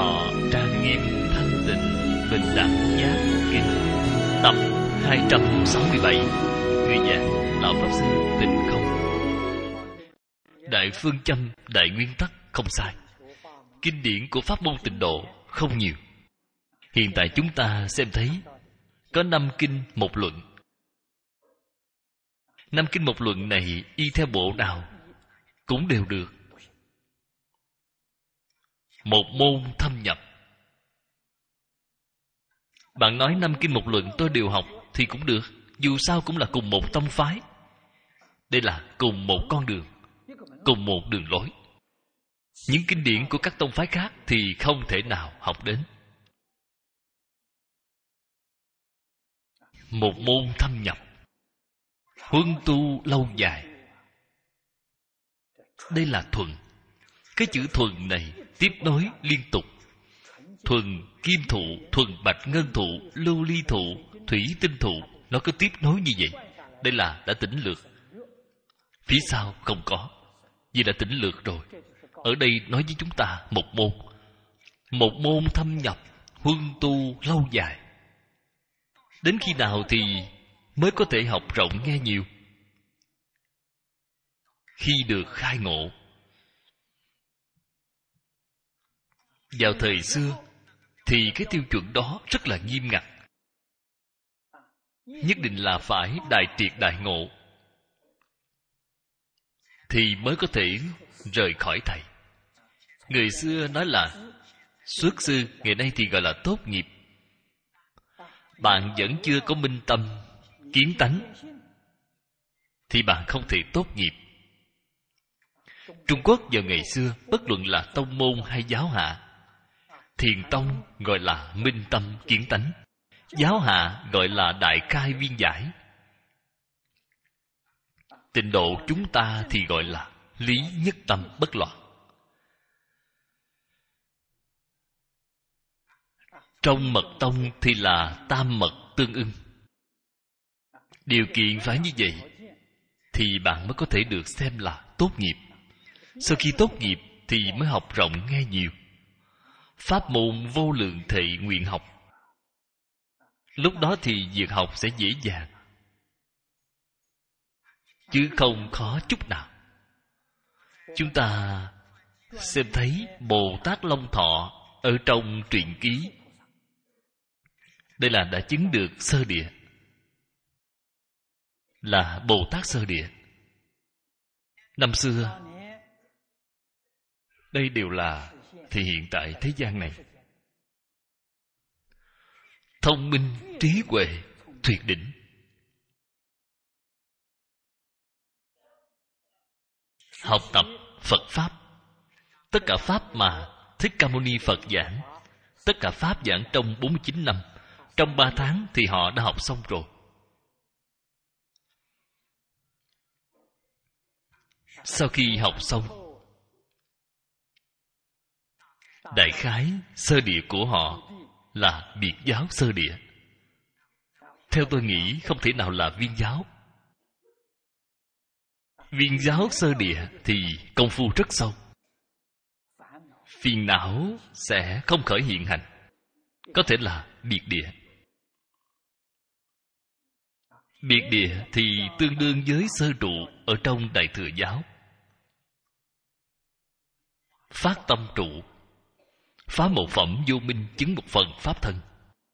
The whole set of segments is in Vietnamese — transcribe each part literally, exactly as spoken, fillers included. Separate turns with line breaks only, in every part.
thọ trang nghiêm thanh tịnh bình đẳng giác kinh. Tập hai trăm sáu mươi bảy. Người giảng Lão Pháp Sư Tịnh Không. Đại phương châm, đại nguyên tắc không sai. Kinh điển của pháp môn Tịnh Độ không nhiều. Hiện tại chúng ta xem thấy có năm kinh một luận. Năm kinh một luận này y theo bộ nào cũng đều được. Một môn thâm nhập. Bạn nói năm kinh một luận tôi đều học thì cũng được, dù sao cũng là cùng một tông phái. Đây là cùng một con đường, cùng một đường lối. Những kinh điển của các tông phái khác thì không thể nào học đến. Một môn thâm nhập, huân tu lâu dài. Đây là thuần. Cái chữ thuần này tiếp nối liên tục. Thuần kim thụ, thuần bạch ngân thụ, lưu ly thụ, thủy tinh thụ. Nó cứ tiếp nối như vậy. Đây là đã tỉnh lược. Phía sau không có. Vì đã tỉnh lược rồi. Ở đây nói với chúng ta một môn. Một môn thâm nhập, huân tu lâu dài. Đến khi nào thì mới có thể học rộng nghe nhiều? Khi được khai ngộ. Vào thời xưa thì cái tiêu chuẩn đó rất là nghiêm ngặt. Nhất định là phải đại triệt đại ngộ thì mới có thể rời khỏi thầy. Người xưa nói là xuất sư, ngày nay thì gọi là tốt nghiệp. Bạn vẫn chưa có minh tâm, kiến tánh thì bạn không thể tốt nghiệp. Trung Quốc vào ngày xưa, bất luận là tông môn hay giáo hạ, Thiền tông gọi là minh tâm kiến tánh, giáo hạ gọi là đại khai viên giải, Tịnh độ chúng ta thì gọi là lý nhất tâm bất loạn. Trong mật tông thì là tam mật tương ưng. Điều kiện phải như vậy thì bạn mới có thể được xem là tốt nghiệp. Sau khi tốt nghiệp thì mới học rộng nghe nhiều. Pháp môn vô lượng thệ nguyện học. Lúc đó thì việc học sẽ dễ dàng, chứ không khó chút nào. Chúng ta xem thấy Bồ Tát Long Thọ ở trong truyện ký. Đây là đã chứng được sơ địa, là Bồ Tát sơ địa. Năm xưa, đây đều là thì hiện tại thế gian này. Thông minh, trí huệ, tuyệt đỉnh. Học tập Phật Pháp. Tất cả Pháp mà Thích Ca Mâu Ni Phật giảng, tất cả Pháp giảng trong bốn mươi chín năm, trong ba tháng thì họ đã học xong rồi. Sau khi học xong, đại khái sơ địa của họ là biệt giáo sơ địa. Theo tôi nghĩ không thể nào là viên giáo. Viên giáo sơ địa thì công phu rất sâu, phiền não sẽ không khởi hiện hành. Có thể là biệt địa. Biệt địa thì tương đương với sơ trụ ở trong Đại Thừa giáo. Phát tâm trụ, phá một phẩm vô minh, chứng một phần pháp thân.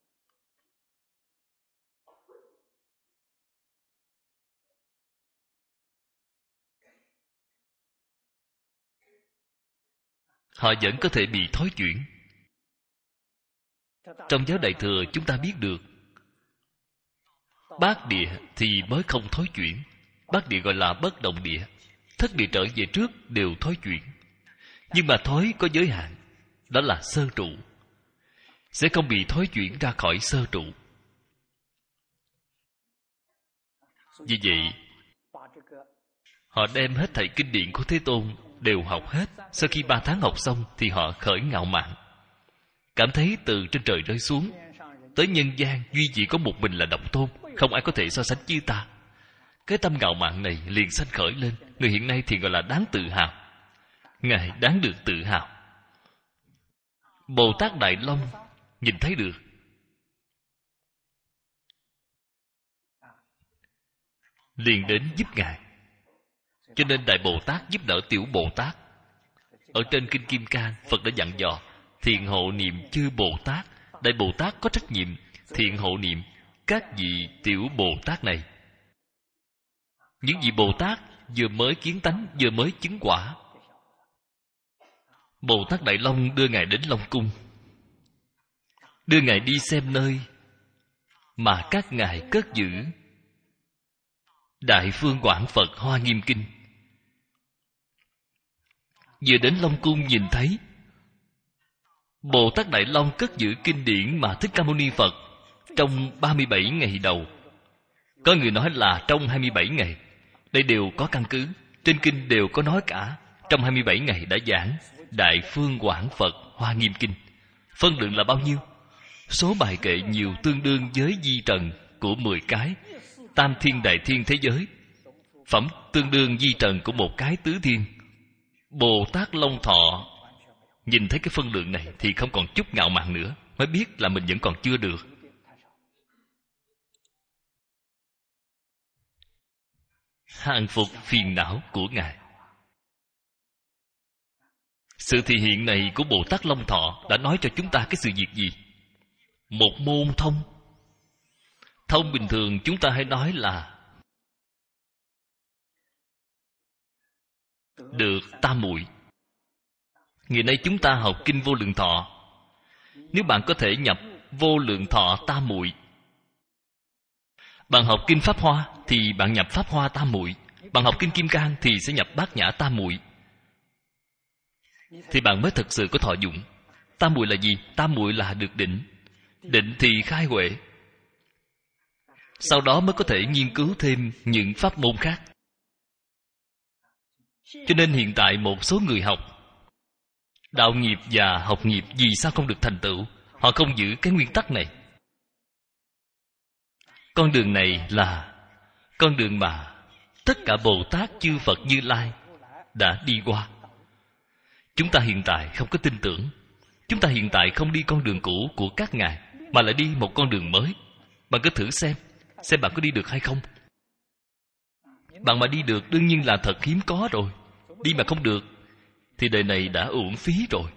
Họ vẫn có thể bị thối chuyển. Trong giáo Đại Thừa chúng ta biết được, bát địa thì mới không thối chuyển. Bát địa gọi là bất động địa. Thất địa trở về trước đều thối chuyển. Nhưng mà thối có giới hạn, đó là sơ trụ, sẽ không bị thối chuyển ra khỏi sơ trụ. Vì vậy, họ đem hết thảy kinh điển của Thế Tôn đều học hết. Sau khi ba tháng học xong thì họ khởi ngạo mạn, cảm thấy từ trên trời rơi xuống tới nhân gian duy chỉ có một mình là độc tôn, không ai có thể so sánh với ta. Cái tâm ngạo mạn này liền sanh khởi lên. Người hiện nay thì gọi là đáng tự hào. Ngài đáng được tự hào. Bồ Tát Đại Long nhìn thấy được. Liền đến giúp Ngài. Cho nên Đại Bồ Tát giúp đỡ Tiểu Bồ Tát. Ở trên Kinh Kim Cang, Phật đã dặn dò thiện hộ niệm chư Bồ Tát. Đại Bồ Tát có trách nhiệm thiện hộ niệm các vị Tiểu Bồ Tát này. Những vị Bồ Tát vừa mới kiến tánh, vừa mới chứng quả. Bồ Tát Đại Long đưa Ngài đến Long Cung, đưa Ngài đi xem nơi mà các Ngài cất giữ Đại Phương Quảng Phật Hoa Nghiêm Kinh. Vừa đến Long Cung nhìn thấy Bồ Tát Đại Long cất giữ kinh điển mà Thích Ca Mâu Ni Phật trong ba mươi bảy ngày đầu. Có người nói là trong hai mươi bảy ngày. Đây đều có căn cứ. Trên kinh đều có nói cả. Trong hai mươi bảy ngày đã giảng Đại Phương Quảng Phật Hoa Nghiêm Kinh. Phân lượng là bao nhiêu? Số bài kệ nhiều tương đương với di trần của mười cái tam thiên đại thiên thế giới. Phẩm tương đương di trần của một cái tứ thiên. Bồ Tát Long Thọ nhìn thấy cái phân lượng này thì không còn chút ngạo mạn nữa, mới biết là mình vẫn còn chưa được. Hàng phục phiền não của Ngài. Sự thị hiện này của Bồ Tát Long Thọ đã nói cho chúng ta cái sự việc gì? Một môn thông. Thông bình thường chúng ta hay nói là được tam muội. Ngày nay chúng ta học kinh Vô Lượng Thọ. Nếu bạn có thể nhập Vô Lượng Thọ tam muội, bạn học kinh Pháp Hoa thì bạn nhập Pháp Hoa tam muội, bạn học kinh Kim Cang thì sẽ nhập Bát Nhã tam muội, thì bạn mới thực sự có thọ dụng. Tam muội là gì? Tam muội là được định. Định thì khai huệ. Sau đó mới có thể nghiên cứu thêm những pháp môn khác. Cho nên hiện tại một số người học đạo nghiệp và học nghiệp vì sao không được thành tựu? Họ không giữ cái nguyên tắc này. Con đường này là con đường mà tất cả Bồ Tát chư Phật Như Lai đã đi qua. Chúng ta hiện tại không có tin tưởng. Chúng ta hiện tại không đi con đường cũ của các ngài, mà lại đi một con đường mới. Bạn cứ thử xem, xem bạn có đi được hay không. Bạn mà đi được đương nhiên là thật hiếm có rồi. Đi mà không được thì đời này đã uổng phí rồi.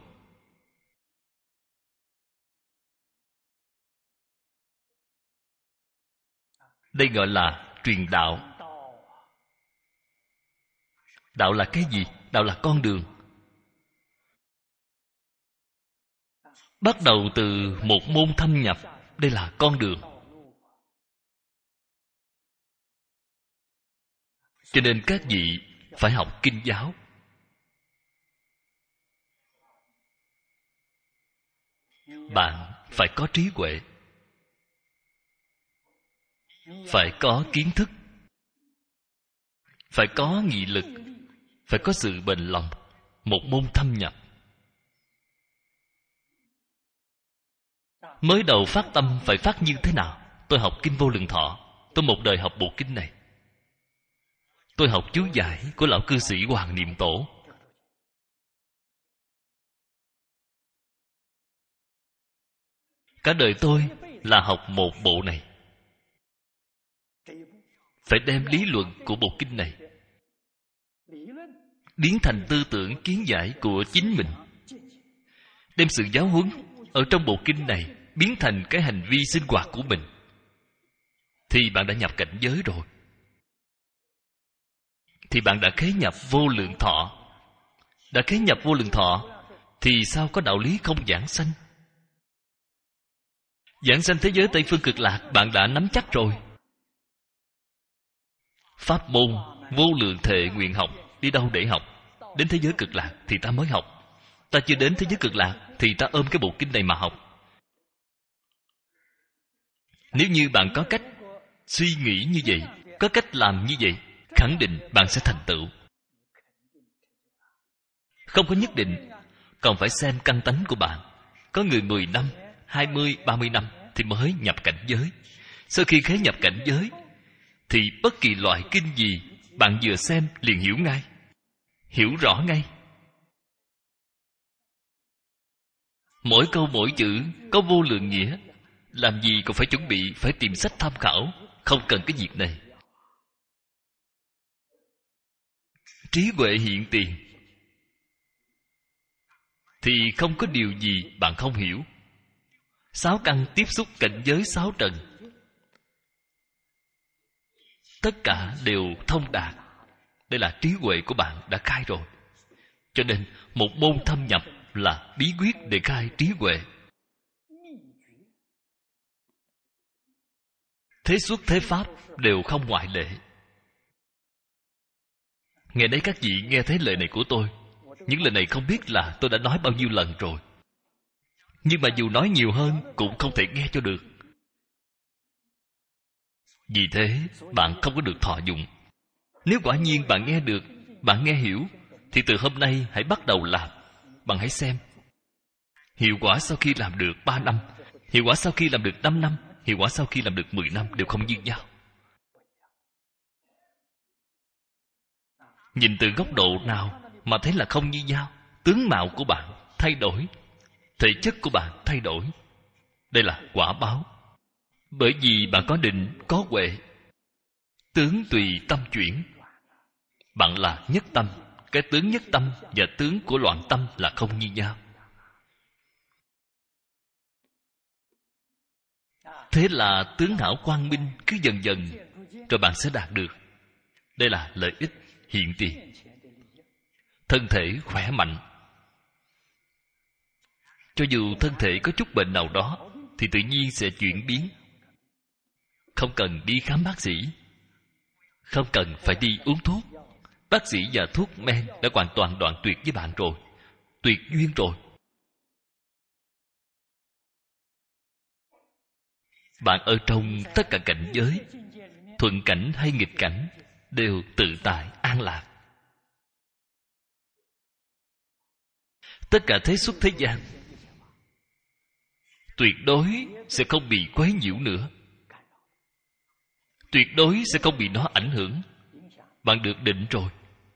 Đây gọi là truyền đạo. Đạo là cái gì? Đạo là con đường. Bắt đầu từ một môn thâm nhập. Đây là con đường. Cho nên các vị phải học kinh giáo. Bạn phải có trí huệ, phải có kiến thức, phải có nghị lực, phải có sự bền lòng. Một môn thâm nhập. Mới đầu phát tâm phải phát như thế nào? Tôi học kinh Vô Lượng Thọ, tôi một đời học bộ kinh này. Tôi học chú giải của lão cư sĩ Hoàng Niệm Tổ. Cả đời tôi là học một bộ này. Phải đem lý luận của bộ kinh này biến thành tư tưởng kiến giải của chính mình. Đem sự giáo huấn ở trong bộ kinh này biến thành cái hành vi sinh hoạt của mình, thì bạn đã nhập cảnh giới rồi. Thì bạn đã khế nhập Vô Lượng Thọ. Đã khế nhập Vô Lượng Thọ thì sao có đạo lý không giảng sanh? Giảng sanh thế giới Tây Phương Cực Lạc bạn đã nắm chắc rồi. Pháp môn vô lượng thệ nguyện học. Đi đâu để học? Đến thế giới Cực Lạc thì ta mới học. Ta chưa đến thế giới Cực Lạc thì ta ôm cái bộ kinh này mà học. Nếu như bạn có cách suy nghĩ như vậy, có cách làm như vậy, khẳng định bạn sẽ thành tựu. Không có nhất định, còn phải xem căn tánh của bạn. Có người mười năm, hai mươi, ba mươi năm thì mới nhập cảnh giới. Sau khi khế nhập cảnh giới thì bất kỳ loại kinh gì bạn vừa xem liền hiểu ngay, hiểu rõ ngay. Mỗi câu mỗi chữ có vô lượng nghĩa. Làm gì còn phải chuẩn bị, phải tìm sách tham khảo. Không cần cái việc này. Trí huệ hiện tiền thì không có điều gì bạn không hiểu. Sáu căn tiếp xúc cảnh giới sáu trần, tất cả đều thông đạt. Đây là trí huệ của bạn đã khai rồi. Cho nên một môn thâm nhập là bí quyết để khai trí huệ. Thế xuất thế pháp đều không ngoại lệ. Ngày nay các vị nghe thấy lời này của tôi. Những lời này không biết là tôi đã nói bao nhiêu lần rồi. Nhưng mà dù nói nhiều hơn cũng không thể nghe cho được. Vì thế bạn không có được thọ dụng. Nếu quả nhiên bạn nghe được, bạn nghe hiểu, thì từ hôm nay hãy bắt đầu làm. Bạn hãy xem hiệu quả sau khi làm được ba năm, hiệu quả sau khi làm được năm năm, hiệu quả sau khi làm được mười năm đều không như nhau. Nhìn từ góc độ nào mà thấy là không như nhau? Tướng mạo của bạn thay đổi, thể chất của bạn thay đổi. Đây là quả báo. Bởi vì bạn có định, có huệ. Tướng tùy tâm chuyển. Bạn là nhất tâm. Cái tướng nhất tâm và tướng của loạn tâm là không như nhau. Thế là tướng hảo quang minh cứ dần dần rồi bạn sẽ đạt được. Đây là lợi ích hiện tiền. Thân thể khỏe mạnh. Cho dù thân thể có chút bệnh nào đó thì tự nhiên sẽ chuyển biến. Không cần đi khám bác sĩ, không cần phải đi uống thuốc. Bác sĩ và thuốc men đã hoàn toàn đoạn tuyệt với bạn rồi. Tuyệt duyên rồi. Bạn ở trong tất cả cảnh giới, thuận cảnh hay nghịch cảnh, đều tự tại an lạc. Tất cả thế xuất thế gian tuyệt đối sẽ không bị quấy nhiễu nữa. Tuyệt đối sẽ không bị nó ảnh hưởng. Bạn được định rồi.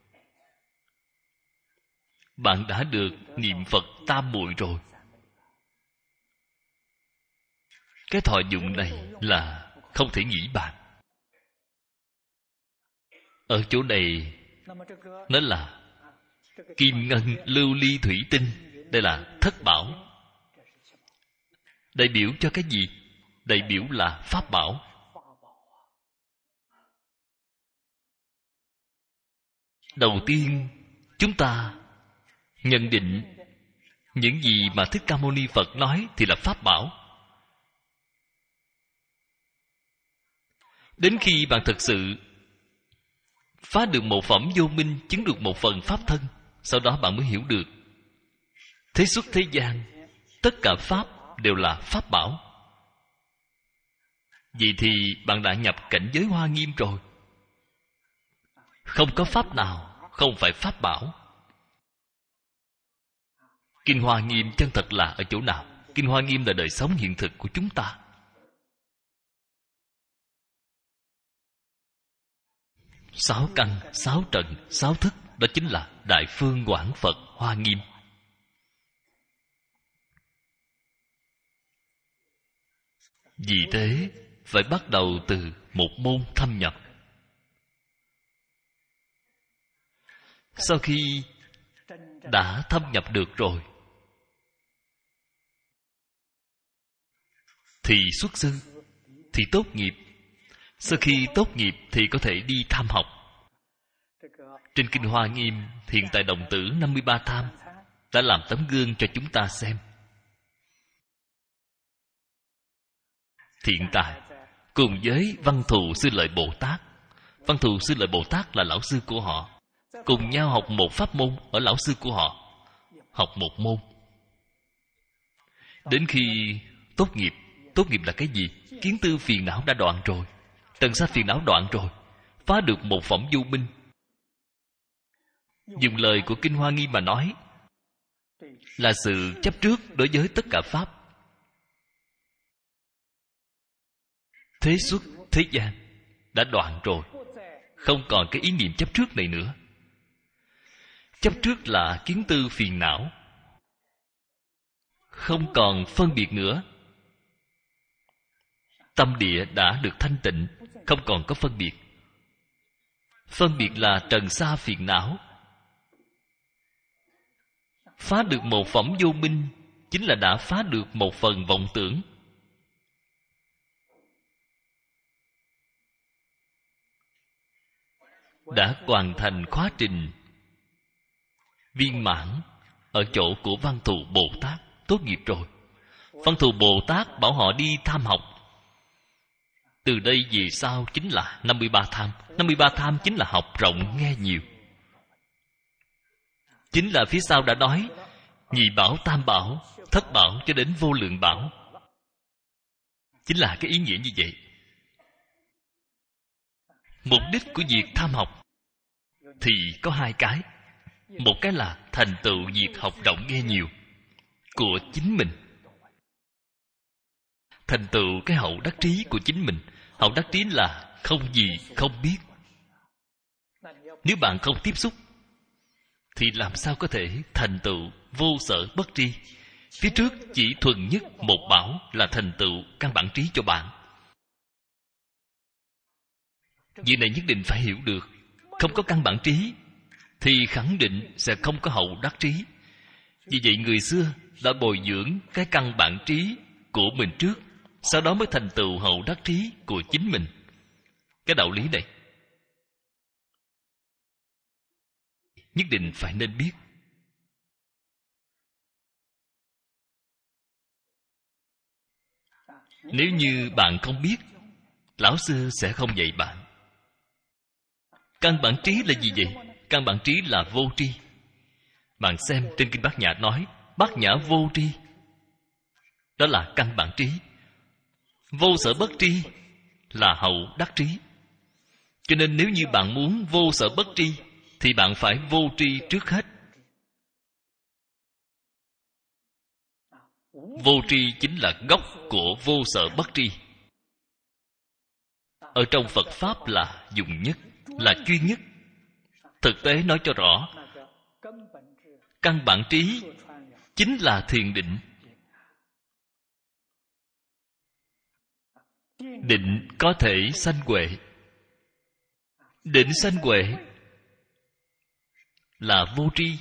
Bạn đã được niệm Phật tam muội rồi. Cái thọ dụng này là không thể nghĩ bàn. Ở chỗ này nó là kim ngân lưu ly thủy tinh. Đây là thất bảo. Đại biểu cho cái gì? Đại biểu là pháp bảo. Đầu tiên chúng ta nhận định những gì mà Thích Ca Mâu Ni Phật nói thì là pháp bảo. Đến khi bạn thực sự phá được một phẩm vô minh, chứng được một phần pháp thân, sau đó bạn mới hiểu được thế xuất thế gian tất cả pháp đều là pháp bảo. Vậy thì bạn đã nhập cảnh giới Hoa Nghiêm rồi. Không có pháp nào không phải pháp bảo. Kinh Hoa Nghiêm chân thật là ở chỗ nào? Kinh Hoa Nghiêm là đời sống hiện thực của chúng ta. Sáu căn, sáu trần, sáu thức, đó chính là Đại Phương Quảng Phật Hoa Nghiêm. Vì thế phải bắt đầu từ một môn thâm nhập. Sau khi đã thâm nhập được rồi thì xuất sư, thì tốt nghiệp. Sau khi tốt nghiệp thì có thể đi tham học. Trên Kinh Hoa Nghiêm, hiện tại đồng tử năm mươi ba tham đã làm tấm gương cho chúng ta xem. Hiện tại cùng với Văn Thù Sư Lợi Bồ Tát. Văn Thù Sư Lợi Bồ Tát là lão sư của họ. Cùng nhau học một pháp môn ở lão sư của họ. Học một môn. Đến khi tốt nghiệp, tốt nghiệp là cái gì? Kiến tư phiền não đã đoạn rồi. Tần sa phiền não đoạn rồi. Phá được một phẩm vô minh. Dùng lời của Kinh Hoa Nghiêm mà nói là sự chấp trước đối với tất cả pháp. Thế xuất thế gian đã đoạn rồi. Không còn cái ý niệm chấp trước này nữa. Chấp trước là kiến tư phiền não. không còn phân biệt nữa. Tâm địa đã được thanh tịnh, không còn có phân biệt. Phân biệt là trần sa phiền não. Phá được một phẩm vô minh, chính là đã phá được một phần vọng tưởng. Đã hoàn thành khóa trình viên mãn ở chỗ của Văn Thù Bồ Tát tốt nghiệp rồi. Văn Thù Bồ Tát bảo họ đi tham học. Từ đây về sau chính là năm mươi ba tham. năm mươi ba tham chính là học rộng nghe nhiều. Chính là phía sau đã nói nhị bảo, tam bảo, thất bảo cho đến vô lượng bảo. Chính là cái ý nghĩa như vậy. Mục đích của việc tham học thì có hai cái. Một cái là thành tựu việc học rộng nghe nhiều của chính mình, thành tựu cái hậu đắc trí của chính mình. Hậu đắc trí là không gì không biết. Nếu bạn không tiếp xúc thì làm sao có thể thành tựu vô sở bất tri? Phía trước chỉ thuần nhất một bảo là thành tựu căn bản trí cho bạn. Việc này nhất định phải hiểu được. Không có căn bản trí thì khẳng định sẽ không có hậu đắc trí. Vì vậy người xưa đã bồi dưỡng cái căn bản trí của mình trước, sau đó mới thành tựu hậu đắc trí của chính mình. Cái đạo lý này nhất định phải nên biết. Nếu như bạn không biết, lão sư sẽ không dạy bạn. Căn bản trí là gì vậy? Căn bản trí là vô tri. Bạn xem trên kinh Bát Nhã nói Bát Nhã vô tri, đó là căn bản trí. Vô sở bất tri là hậu đắc trí. Cho nên nếu như bạn muốn vô sở bất tri thì bạn phải vô tri trước hết. Vô tri chính là gốc của vô sở bất tri. Ở trong Phật Pháp là dùng nhất, là chuyên nhất. Thực tế nói cho rõ, căn bản trí chính là thiền định. Định có thể sanh huệ. Định sanh huệ là vô tri,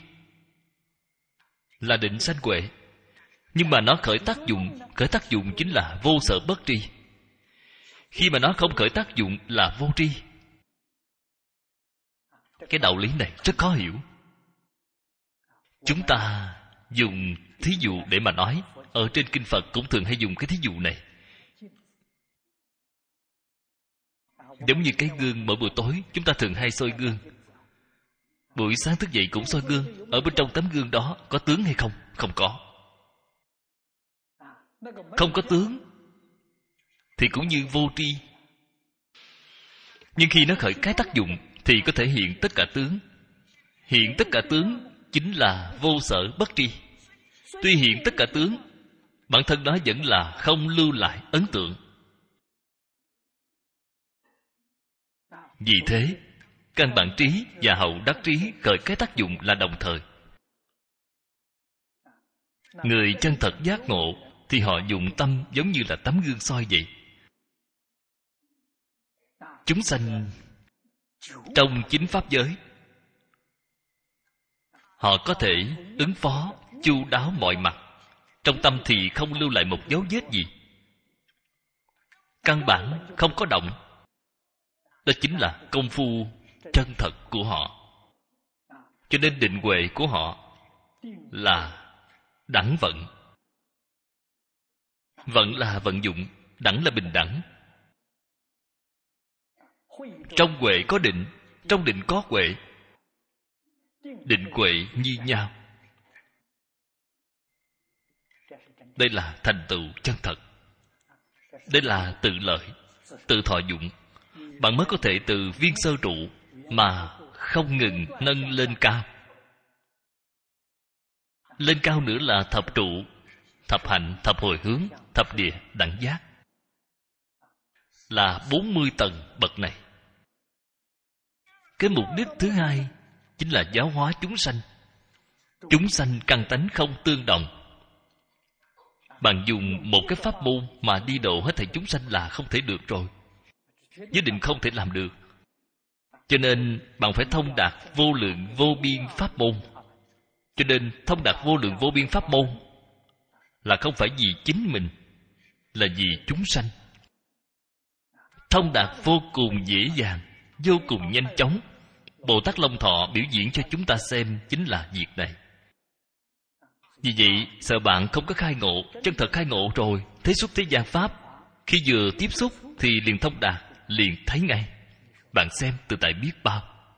là định sanh huệ. Nhưng mà nó khởi tác dụng, khởi tác dụng chính là vô sở bất tri. Khi mà nó không khởi tác dụng là vô tri. Cái đạo lý này rất khó hiểu. Chúng ta dùng thí dụ để mà nói. Ở trên kinh Phật cũng thường hay dùng cái thí dụ này. Giống như cái gương mỗi buổi tối chúng ta thường hay soi gương. Buổi sáng thức dậy cũng soi gương. Ở bên trong tấm gương đó có tướng hay không? Không có. Không có tướng thì cũng như vô tri. Nhưng khi nó khởi cái tác dụng thì có thể hiện tất cả tướng. Hiện tất cả tướng chính là vô sở bất tri. Tuy hiện tất cả tướng, bản thân nó vẫn là không lưu lại ấn tượng. Vì thế, căn bản trí và hậu đắc trí khởi cái tác dụng là đồng thời. Người chân thật giác ngộ thì họ dụng tâm giống như là tấm gương soi vậy. Chúng sanh trong chính pháp giới, họ có thể ứng phó chu đáo mọi mặt. Trong tâm thì không lưu lại một dấu vết gì. Căn bản không có động. Đó chính là công phu chân thật của họ. Cho nên định huệ của họ là đẳng vận. Vận là vận dụng, đẳng là bình đẳng. Trong huệ có định, trong định có huệ. Định huệ như nhau. Đây là thành tựu chân thật. Đây là tự lợi, tự thọ dụng. Bạn mới có thể từ viên sơ trụ mà không ngừng nâng lên cao. Lên cao nữa là thập trụ, thập hạnh, thập hồi hướng, thập địa, đẳng giác. Là bốn mươi tầng bậc này. Cái mục đích thứ hai chính là giáo hóa chúng sanh. Chúng sanh căn tánh không tương đồng. Bạn dùng một cái pháp môn mà đi độ hết thảy chúng sanh là không thể được rồi. Nhất định không thể làm được. Cho nên bạn phải thông đạt vô lượng vô biên pháp môn. Cho nên thông đạt vô lượng vô biên pháp môn là không phải vì chính mình, là vì chúng sanh. Thông đạt vô cùng dễ dàng, vô cùng nhanh chóng. Bồ Tát Long Thọ biểu diễn cho chúng ta xem chính là việc này. Vì vậy, sợ bạn không có khai ngộ, chân thật khai ngộ rồi, thế xuất thế gian pháp, khi vừa tiếp xúc thì liền thông đạt, liền thấy ngay. Bạn xem từ tại biết bao.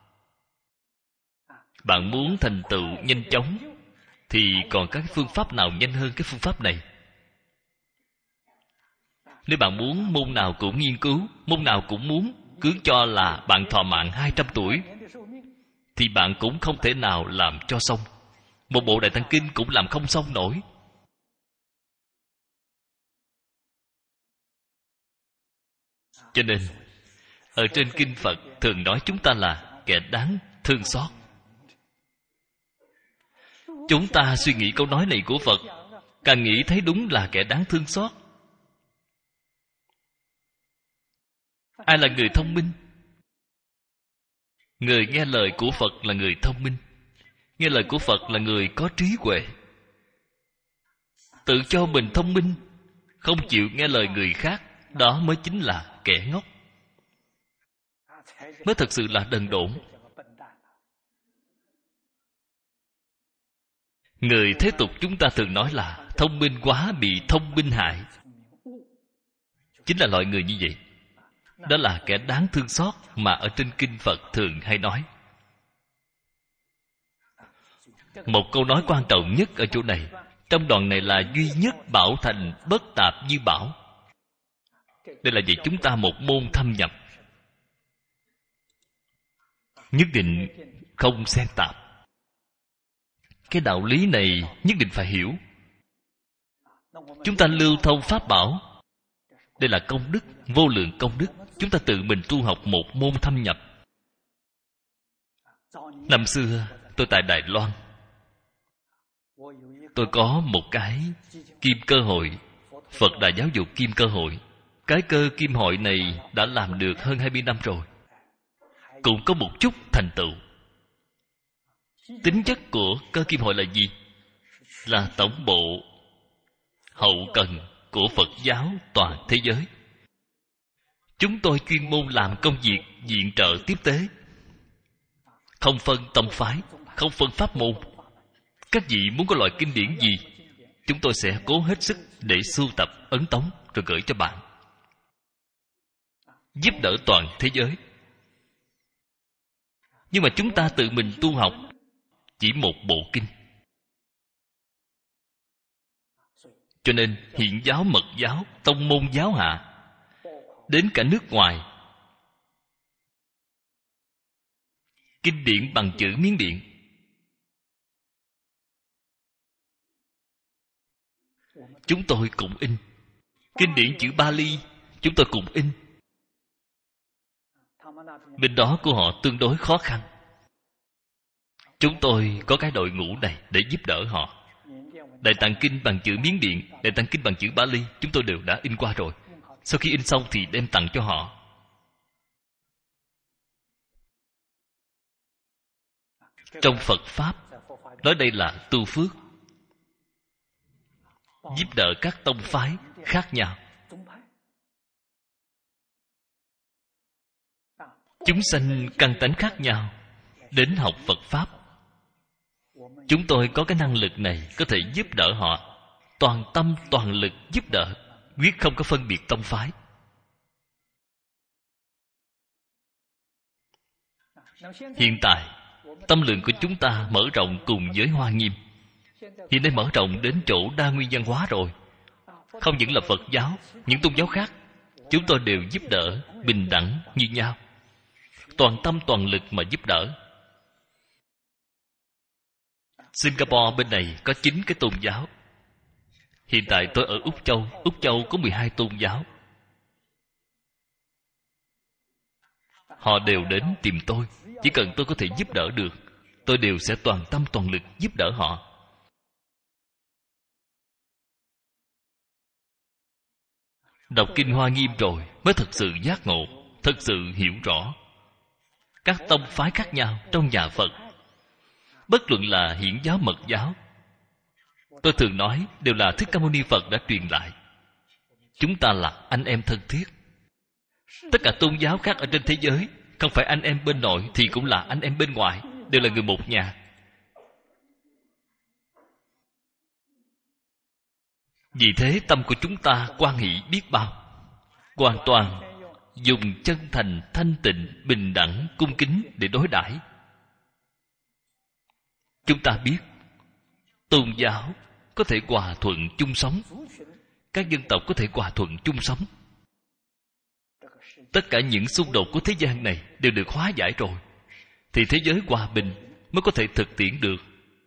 Bạn muốn thành tựu nhanh chóng thì còn các phương pháp nào nhanh hơn cái phương pháp này? Nếu bạn muốn môn nào cũng nghiên cứu, môn nào cũng muốn, cứ cho là bạn thọ mạng hai trăm tuổi, thì bạn cũng không thể nào làm cho xong. Một bộ Đại Tạng Kinh cũng làm không xong nổi. Cho nên ở trên kinh Phật thường nói chúng ta là kẻ đáng thương xót. Chúng ta suy nghĩ câu nói này của Phật, càng nghĩ thấy đúng là kẻ đáng thương xót. Ai là người thông minh? Người nghe lời của Phật là người thông minh. Nghe lời của Phật là người có trí huệ. Tự cho mình thông minh, không chịu nghe lời người khác, đó mới chính là kẻ ngốc, mới thật sự là đần độn. Người thế tục chúng ta thường nói là thông minh quá bị thông minh hại. Chính là loại người như vậy. Đó là kẻ đáng thương xót mà ở trên kinh Phật thường hay nói. Một câu nói quan trọng nhất ở chỗ này, trong đoạn này là duy nhất bảo thành bất tạp như bảo. Đây là vì chúng ta một môn thâm nhập, nhất định không xen tạp. Cái đạo lý này nhất định phải hiểu. Chúng ta lưu thông pháp bảo, đây là công đức, vô lượng công đức. Chúng ta tự mình tu học một môn thâm nhập. Năm xưa tôi tại Đài Loan, tôi có một cái kim cơ hội, Phật Đà giáo dục kim cơ hội. Cái cơ kim hội này đã làm được hơn hai mươi năm rồi, cũng có một chút thành tựu. Tính chất của cơ kim hội là gì? Là tổng bộ hậu cần của Phật giáo toàn thế giới. Chúng tôi chuyên môn làm công việc viện trợ tiếp tế, không phân tông phái, không phân pháp môn. Các vị muốn có loại kinh điển gì, chúng tôi sẽ cố hết sức để sưu tập, ấn tống rồi gửi cho bạn, giúp đỡ toàn thế giới. Nhưng mà chúng ta tự mình tu học chỉ một bộ kinh. Cho nên hiện giáo, mật giáo, tông môn giáo hạ, đến cả nước ngoài, kinh điển bằng chữ Miến Điện, chúng tôi cũng in. Kinh điển chữ Bali chúng tôi cũng in. Bên đó của họ tương đối khó khăn, chúng tôi có cái đội ngũ này để giúp đỡ họ. Đại Tạng Kinh bằng chữ Miến Điện, Đại Tạng Kinh bằng chữ Bali chúng tôi đều đã in qua rồi. Sau khi in xong thì đem tặng cho họ. Trong Phật Pháp nói đây là tu phước, giúp đỡ các tông phái khác nhau. Chúng sanh căn tánh khác nhau, đến học Phật Pháp. Chúng tôi có cái năng lực này, có thể giúp đỡ họ, toàn tâm toàn lực giúp đỡ, quyết không có phân biệt tông phái. Hiện tại tâm lượng của chúng ta mở rộng cùng với Hoa Nghiêm. Hiện nay mở rộng đến chỗ đa nguyên văn hóa rồi. Không những là Phật giáo, những tôn giáo khác chúng tôi đều giúp đỡ bình đẳng như nhau, toàn tâm toàn lực mà giúp đỡ. Singapore bên này có chín cái tôn giáo. Hiện tại tôi ở Úc Châu. Úc Châu có mười hai tôn giáo. Họ đều đến tìm tôi. Chỉ cần tôi có thể giúp đỡ được, tôi đều sẽ toàn tâm toàn lực giúp đỡ họ. Đọc Kinh Hoa Nghiêm rồi mới thật sự giác ngộ, thật sự hiểu rõ. Các tông phái khác nhau trong nhà Phật, bất luận là Hiển giáo, Mật giáo, tôi thường nói đều là Thích Ca Mâu Ni Phật đã truyền lại. Chúng ta là anh em thân thiết. Tất cả tôn giáo khác ở trên thế giới, không phải anh em bên nội thì cũng là anh em bên ngoài, đều là người một nhà. Vì thế tâm của chúng ta hoan hỷ biết bao, hoàn toàn dùng chân thành, thanh tịnh, bình đẳng, cung kính để đối đãi. Chúng ta biết tôn giáo có thể hòa thuận chung sống, các dân tộc có thể hòa thuận chung sống. Tất cả những xung đột của thế gian này đều được hóa giải rồi, thì thế giới hòa bình mới có thể thực tiễn được.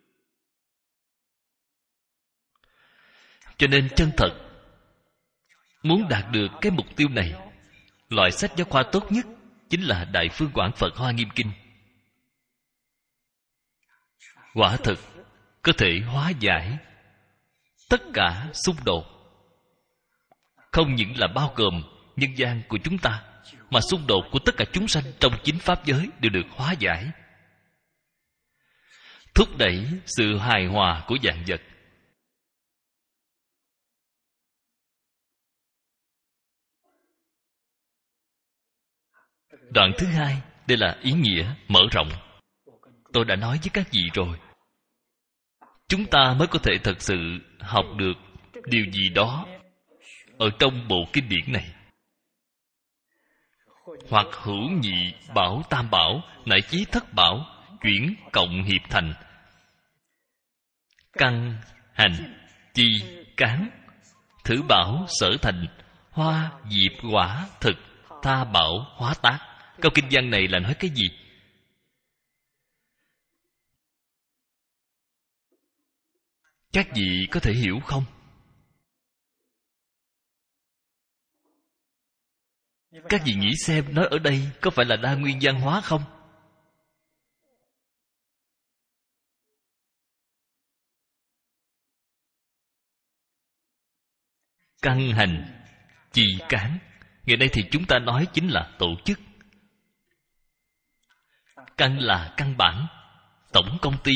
Cho nên chân thật muốn đạt được cái mục tiêu này, loại sách giáo khoa tốt nhất chính là Đại Phương Quảng Phật Hoa Nghiêm Kinh. Quả thực có thể hóa giải tất cả xung đột, không những là bao gồm nhân gian của chúng ta, mà xung đột của tất cả chúng sanh trong chính pháp giới đều được hóa giải, thúc đẩy sự hài hòa của vạn vật. Đoạn thứ hai, đây là ý nghĩa mở rộng. Tôi đã nói với các vị rồi, chúng ta mới có thể thật sự học được điều gì đó ở trong bộ kinh điển này. Hoặc hữu nhị bảo tam bảo,乃chí thất bảo, chuyển cộng hiệp thành. Căn, hành, chi, cán, thử bảo, sở thành, hoa, diệp, quả, thực, tha bảo, hóa tác. Câu kinh văn này là nói cái gì? Các vị có thể hiểu không? Các vị nghĩ xem, nói ở đây có phải là đa nguyên văn hóa không? Căn hành chi cán, ngày nay thì chúng ta nói chính là tổ chức. Căn là căn bản, tổng công ty.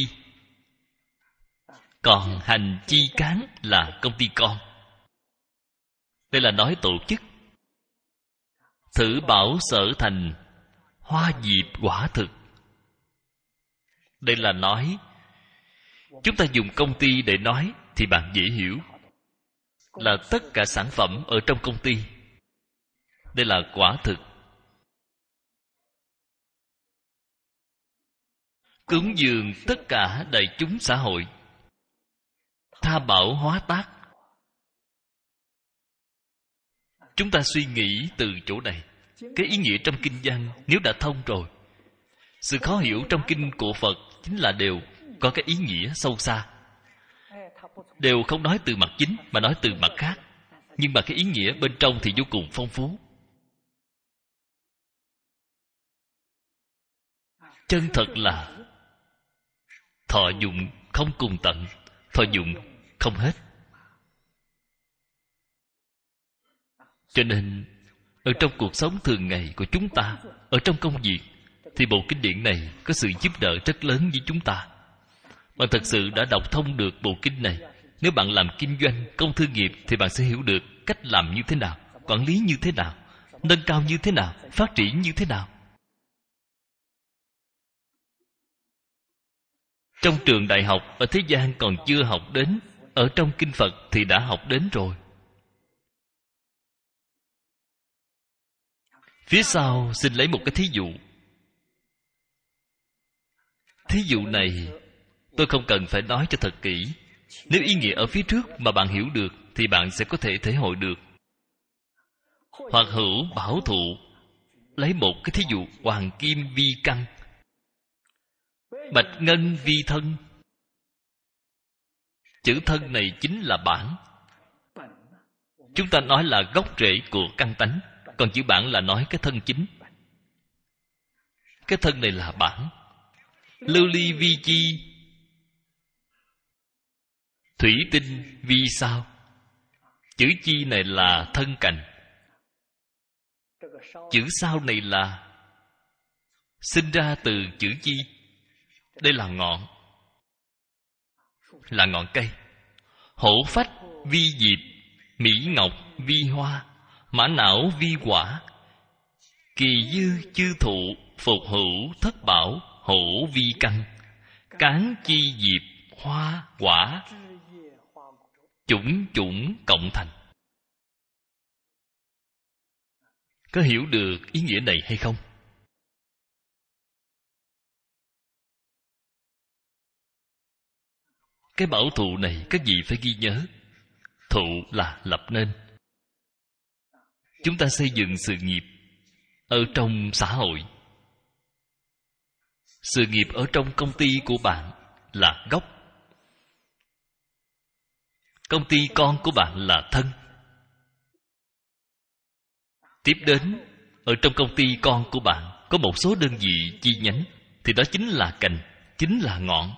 Còn hành chi cán là công ty con. Đây là nói tổ chức. Thử bảo sở thành, hoa diệp quả thực. Đây là nói, chúng ta dùng công ty để nói thì bạn dễ hiểu, là tất cả sản phẩm ở trong công ty. Đây là quả thực. Cúng dường tất cả đại chúng xã hội. Tha bảo hóa tác. Chúng ta suy nghĩ từ chỗ này, cái ý nghĩa trong kinh văn nếu đã thông rồi, sự khó hiểu trong kinh của Phật chính là đều có cái ý nghĩa sâu xa, đều không nói từ mặt chính mà nói từ mặt khác, nhưng mà cái ý nghĩa bên trong thì vô cùng phong phú. Chân thật là thọ dụng không cùng tận, thọ dụng không hết. Cho nên ở trong cuộc sống thường ngày của chúng ta, ở trong công việc, thì bộ kinh điển này có sự giúp đỡ rất lớn với chúng ta. Bạn thật sự đã đọc thông được bộ kinh này, nếu bạn làm kinh doanh, công thương nghiệp thì bạn sẽ hiểu được cách làm như thế nào, quản lý như thế nào, nâng cao như thế nào, phát triển như thế nào. Trong trường đại học ở thế gian còn chưa học đến, ở trong kinh Phật thì đã học đến rồi. Phía sau xin lấy một cái thí dụ. Thí dụ này tôi không cần phải nói cho thật kỹ. Nếu ý nghĩa ở phía trước mà bạn hiểu được thì bạn sẽ có thể thể hội được. Hoặc hữu bảo thụ, lấy một cái thí dụ hoàng kim vi căn, bạch ngân vi thân. Chữ thân này chính là bản. Chúng ta nói là gốc rễ của căn tánh, còn chữ bản là nói cái thân chính. Cái thân này là bản. Lưu ly vi chi, thủy tinh vi sao. Chữ chi này là thân cành, Chữ sao này là sinh ra từ chữ chi? Đây là ngọn, là ngọn cây. Hổ phách vi diệp, mỹ ngọc vi hoa, mã não vi quả, kỳ dư chư thụ, phục hữu thất bảo, hổ vi căn, cán chi diệp, hoa quả, chủng chủng cộng thành. Có hiểu được ý nghĩa này hay không? Cái bảo thụ này các vị phải ghi nhớ. Thụ là lập nên. Chúng ta xây dựng sự nghiệp ở trong xã hội. Sự nghiệp ở trong công ty của bạn là gốc. Công ty con của bạn là thân. Tiếp đến, ở trong công ty con của bạn có một số đơn vị chi nhánh, thì đó chính là cành, chính là ngọn.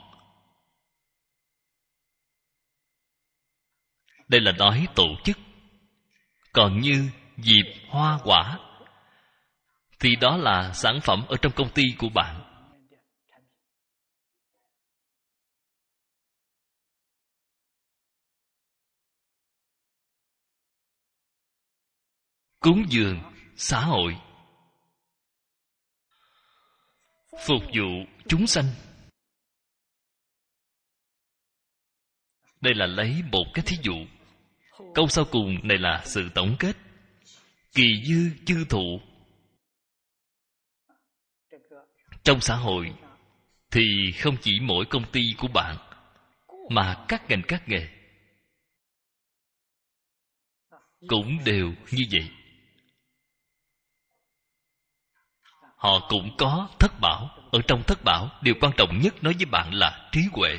Đây là nói tổ chức. Còn như diệp, hoa, quả thì đó là sản phẩm ở trong công ty của bạn. Cúng dường xã hội, phục vụ chúng sanh. Đây là lấy một cái thí dụ. Câu sau cùng này là sự tổng kết. Kỳ dư chư thụ. Trong xã hội thì không chỉ mỗi công ty của bạn, mà các ngành các nghề cũng đều như vậy. Họ cũng có thất bảo. Ở trong thất bảo, điều quan trọng nhất nói với bạn là trí huệ.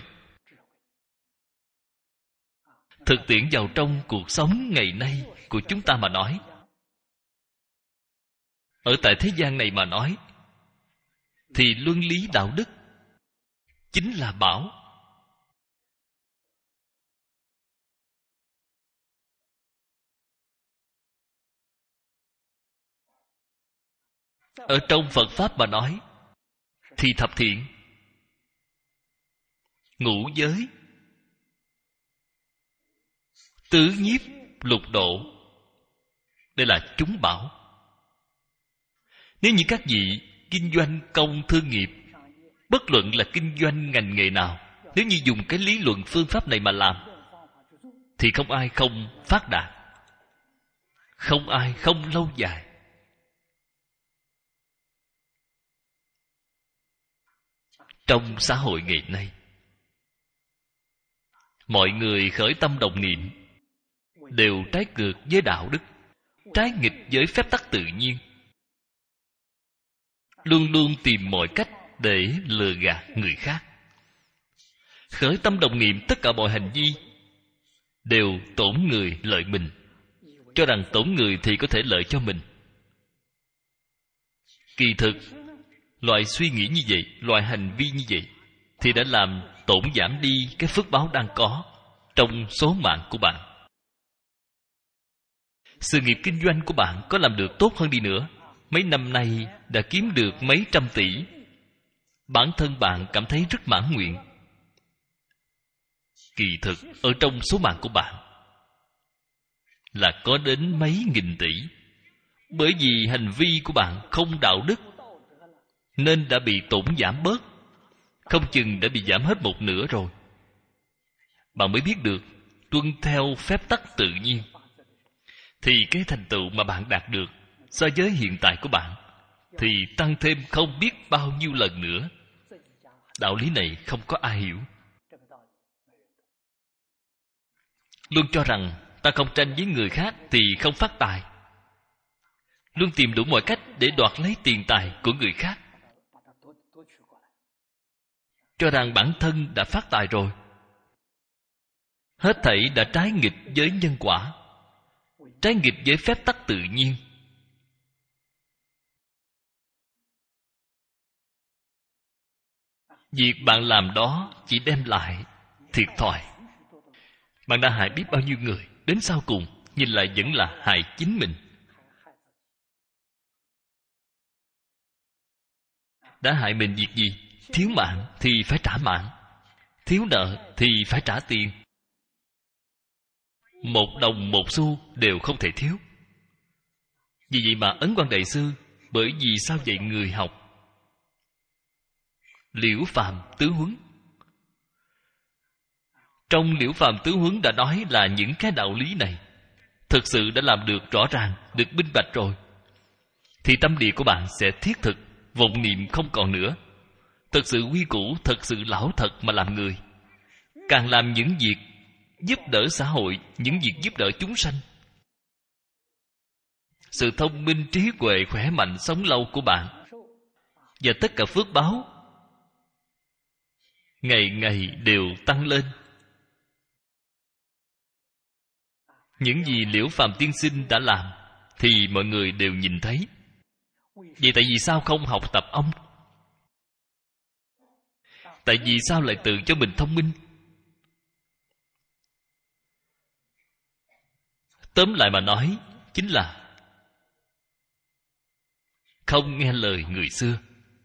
Thực tiễn vào trong cuộc sống ngày nay của chúng ta mà nói, ở tại thế gian này mà nói, thì luân lý đạo đức chính là bảo. Ở trong Phật Pháp mà nói, thì thập thiện, ngũ giới, tứ nhiếp, lục độ, đây là chúng bảo. Nếu như các vị kinh doanh công thương nghiệp, bất luận là kinh doanh ngành nghề nào, nếu như dùng cái lý luận phương pháp này mà làm, thì không ai không phát đạt, không ai không lâu dài. Trong xã hội ngày nay, mọi người khởi tâm động niệm đều trái ngược với đạo đức, trái nghịch với phép tắc tự nhiên, luôn luôn tìm mọi cách để lừa gạt người khác. Khởi tâm động niệm tất cả mọi hành vi đều tổn người lợi mình, cho rằng tổn người thì có thể lợi cho mình. Kỳ thực, loại suy nghĩ như vậy, loại hành vi như vậy thì đã làm tổn giảm đi cái phước báo đang có trong số mạng của bạn. Sự nghiệp kinh doanh của bạn có làm được tốt hơn đi nữa, mấy năm nay đã kiếm được mấy trăm tỷ, bản thân bạn cảm thấy rất mãn nguyện. Kỳ thực ở trong số mạng của bạn là có đến mấy nghìn tỷ, bởi vì hành vi của bạn không đạo đức nên đã bị tổn giảm bớt, không chừng đã bị giảm hết một nửa rồi. Bạn mới biết được, tuân theo phép tắc tự nhiên thì cái thành tựu mà bạn đạt được so với hiện tại của bạn thì tăng thêm không biết bao nhiêu lần nữa. Đạo lý này không có ai hiểu. Luôn cho rằng ta không tranh với người khác thì không phát tài, luôn tìm đủ mọi cách để đoạt lấy tiền tài của người khác, cho rằng bản thân đã phát tài rồi. Hết thảy đã trái nghịch với nhân quả, trái nghịch với phép tắc tự nhiên. Việc bạn làm đó chỉ đem lại thiệt thòi. Bạn đã hại biết bao nhiêu người, đến sau cùng nhìn lại vẫn là hại chính mình. đã hại mình việc gì? Thiếu mạng thì phải trả mạng, thiếu nợ thì phải trả tiền. Một đồng một xu đều không thể thiếu. Vì vậy mà Ấn Quang Đại Sư bởi vì sao dạy người học Liễu Phàm Tứ Huấn. Trong Liễu Phàm Tứ Huấn đã nói là những cái đạo lý này thực sự đã làm được rõ ràng, được minh bạch rồi, thì tâm địa của bạn sẽ thiết thực, vọng niệm không còn nữa, thật sự quy củ, thật sự lão thật mà làm người. Càng làm những việc giúp đỡ xã hội, những việc giúp đỡ chúng sanh, sự thông minh, trí huệ, khỏe mạnh, sống lâu của bạn và tất cả phước báo ngày ngày đều tăng lên. Những gì Liễu Phàm tiên sinh đã làm thì mọi người đều nhìn thấy. Vậy tại vì sao không học tập ông? Tại vì sao lại tự cho mình thông minh? Tóm lại mà nói, chính là không nghe lời người xưa,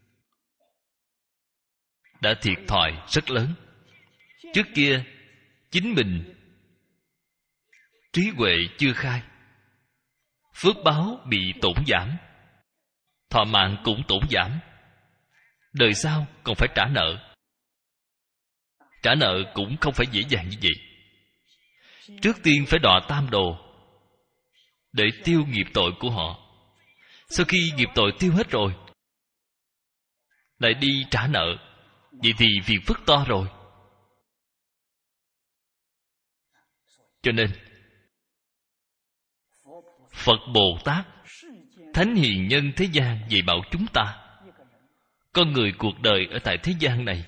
đã thiệt thòi rất lớn. Trước kia chính mình trí huệ chưa khai, phước báo bị tổn giảm, thọ mạng cũng tổn giảm, đời sau còn phải trả nợ. Trả nợ cũng không phải dễ dàng như vậy. Trước tiên phải đọa tam đồ để tiêu nghiệp tội của họ. Sau khi nghiệp tội tiêu hết rồi, lại đi trả nợ, vậy thì phiền phức to rồi. Cho nên Phật Bồ Tát, Thánh Hiền Nhân thế gian dạy bảo chúng ta, con người cuộc đời ở tại thế gian này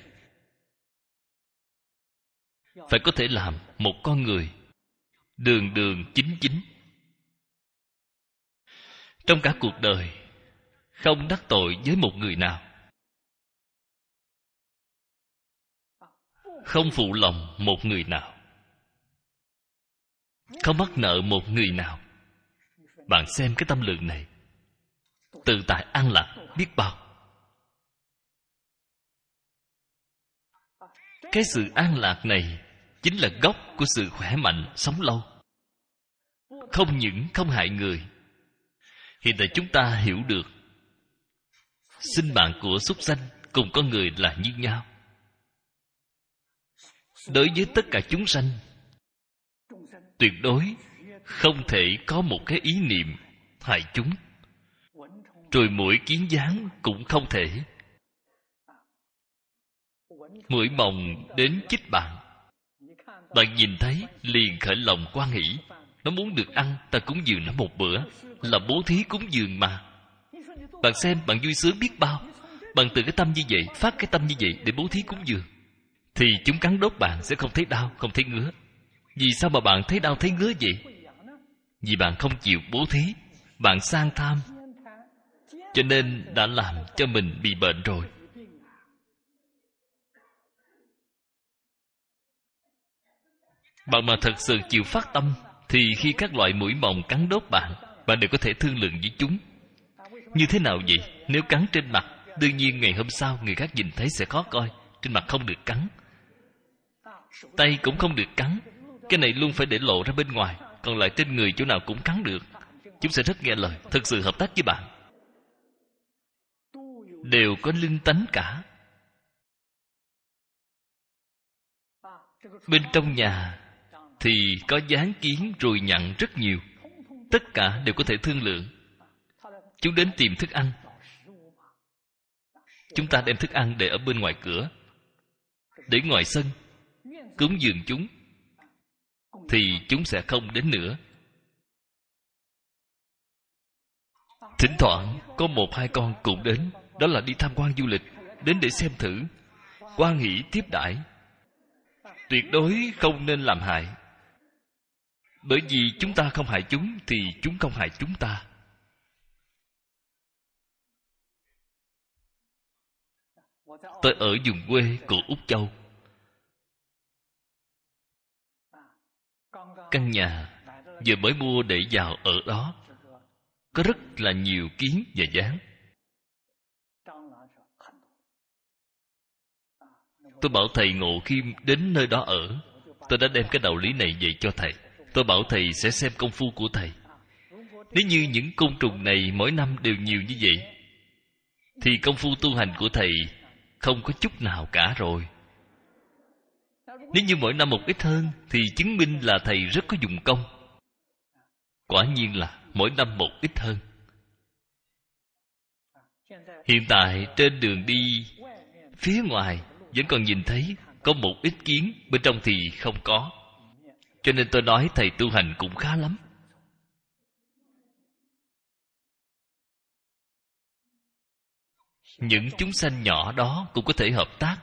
phải có thể làm một con người đường đường chính chính, trong cả cuộc đời không đắc tội với một người nào, không phụ lòng một người nào, không mắc nợ một người nào. Bạn xem cái tâm lượng này tự tại an lạc biết bao. Cái sự an lạc này chính là gốc của sự khỏe mạnh sống lâu, không những không hại người. Hiện tại chúng ta hiểu được sinh mạng của súc sanh cùng con người là như nhau. Đối với tất cả chúng sanh, tuyệt đối không thể có một cái ý niệm hại chúng. Rồi muỗi kiến gián cũng không thể. Muỗi mồng đến chích bạn, bạn nhìn thấy liền khởi lòng hoan hỷ. Nó muốn được ăn, ta cúng dường nó một bữa, là bố thí cúng dường mà. Bạn xem bạn vui sướng biết bao. Bạn từ cái tâm như vậy, phát cái tâm như vậy để bố thí cúng dường, thì chúng cắn đốt bạn sẽ không thấy đau, không thấy ngứa. Vì sao mà bạn thấy đau thấy ngứa vậy? Vì bạn không chịu bố thí, bạn sang tham, cho nên đã làm cho mình bị bệnh rồi. Bạn mà thật sự chịu phát tâm, thì khi các loại muỗi mồng cắn đốt bạn, bạn đều có thể thương lượng với chúng. Như thế nào vậy? Nếu cắn trên mặt, đương nhiên ngày hôm sau người khác nhìn thấy sẽ khó coi. Trên mặt không được cắn, tay cũng không được cắn, cái này luôn phải để lộ ra bên ngoài. Còn lại trên người chỗ nào cũng cắn được. Chúng sẽ rất nghe lời, thật sự hợp tác với bạn, đều có linh tánh cả. Bên trong nhà thì có gián kiến ruồi nhặn rất nhiều, tất cả đều có thể thương lượng. Chúng đến tìm thức ăn, chúng ta đem thức ăn để ở bên ngoài cửa, để ngoài sân, cúng dường chúng, thì chúng sẽ không đến nữa. Thỉnh thoảng có một hai con cũng đến, đó là đi tham quan du lịch, đến để xem thử, hoan hỷ tiếp đãi. Tuyệt đối không nên làm hại, bởi vì chúng ta không hại chúng thì chúng không hại chúng ta. Tôi ở vùng quê của Úc Châu, căn nhà vừa mới mua để vào ở đó, có rất là nhiều kiến và gián. Tôi bảo thầy Ngộ Khiêm đến nơi đó ở. Tôi đã đem cái đạo lý này dạy cho thầy. Tôi bảo thầy sẽ xem công phu của thầy. Nếu như những côn trùng này mỗi năm đều nhiều như vậy, thì công phu tu hành của thầy không có chút nào cả rồi. Nếu như mỗi năm một ít hơn, thì chứng minh là thầy rất có dụng công. Quả nhiên là mỗi năm một ít hơn. Hiện tại trên đường đi phía ngoài vẫn còn nhìn thấy có một ít kiến, bên trong thì không có. Cho nên tôi nói thầy tu hành cũng khá lắm. Những chúng sanh nhỏ đó cũng có thể hợp tác.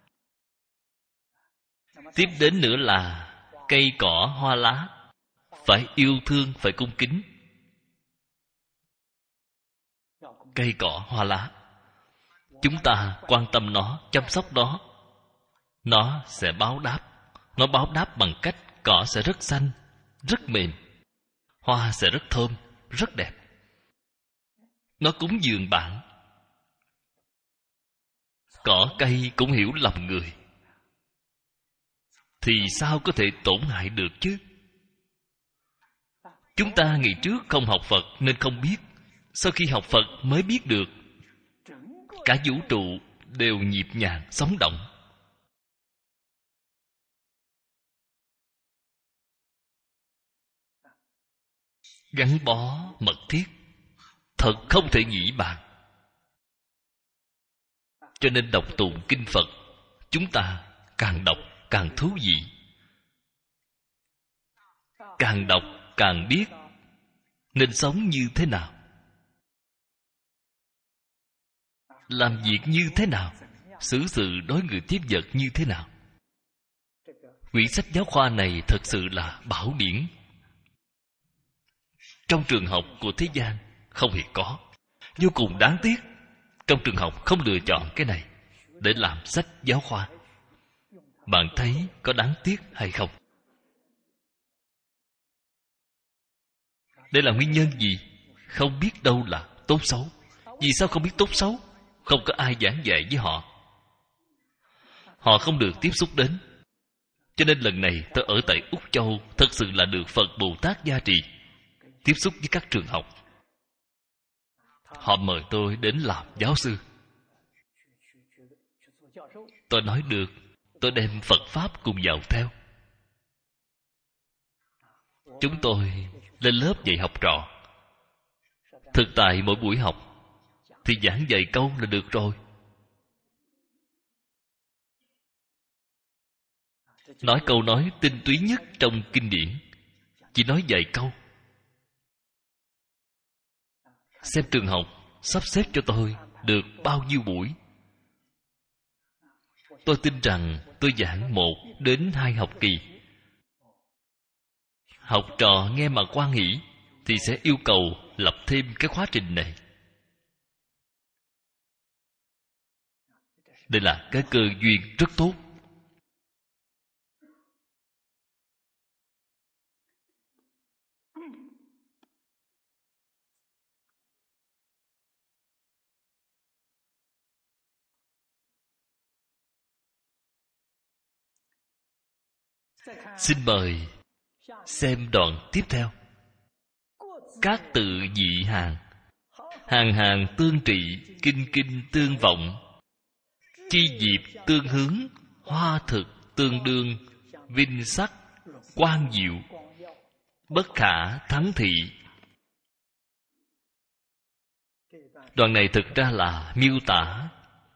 Tiếp đến nữa là cây cỏ hoa lá, phải yêu thương, phải cung kính. Cây cỏ hoa lá, chúng ta quan tâm nó, chăm sóc nó, nó sẽ báo đáp. Nó báo đáp bằng cách cỏ sẽ rất xanh, rất mềm, hoa sẽ rất thơm, rất đẹp. Nó cúng dường bạn. Cỏ cây cũng hiểu lòng người, thì sao có thể tổn hại được chứ? Chúng ta ngày trước không học Phật nên không biết. Sau khi học Phật mới biết được. Cả vũ trụ đều nhịp nhàng sống động. Gắn bó mật thiết, thật không thể nghĩ bàn. Cho nên đọc tụng kinh Phật, chúng ta càng đọc càng thú vị. Càng đọc càng biết nên sống như thế nào, làm việc như thế nào, xử sự đối người tiếp vật như thế nào. Quyển sách giáo khoa này thật sự là bảo điển. Trong trường học của thế gian không hề có. Vô cùng đáng tiếc, trong trường học không lựa chọn cái này để làm sách giáo khoa. Bạn thấy có đáng tiếc hay không? Đây là nguyên nhân gì? Không biết đâu là tốt xấu. Vì sao không biết tốt xấu? Không có ai giảng dạy với họ. Họ không được tiếp xúc đến. Cho nên lần này tôi ở tại Úc Châu, thật sự là được Phật Bồ Tát gia trì, tiếp xúc với các trường học. Họ mời tôi đến làm giáo sư. Tôi nói được. Tôi đem Phật Pháp cùng vào theo. Chúng tôi lên lớp dạy học trò. Thực tại mỗi buổi học thì giảng vài câu là được rồi. Nói câu nói tinh túy nhất trong kinh điển, chỉ nói vài câu. Xem trường học sắp xếp cho tôi được bao nhiêu buổi. Tôi tin rằng tôi giảng một đến hai học kỳ. Học trò nghe mà hoan hỷ thì sẽ yêu cầu lập thêm cái khóa trình này. Đây là cái cơ duyên rất tốt. Xin mời xem đoạn tiếp theo. Các tự dị hàng, hàng hàng tương trị, kinh kinh tương vọng, chi diệp tương hướng, hoa thực tương đương, vinh sắc quang diệu, bất khả thắng thị. Đoạn này thực ra là miêu tả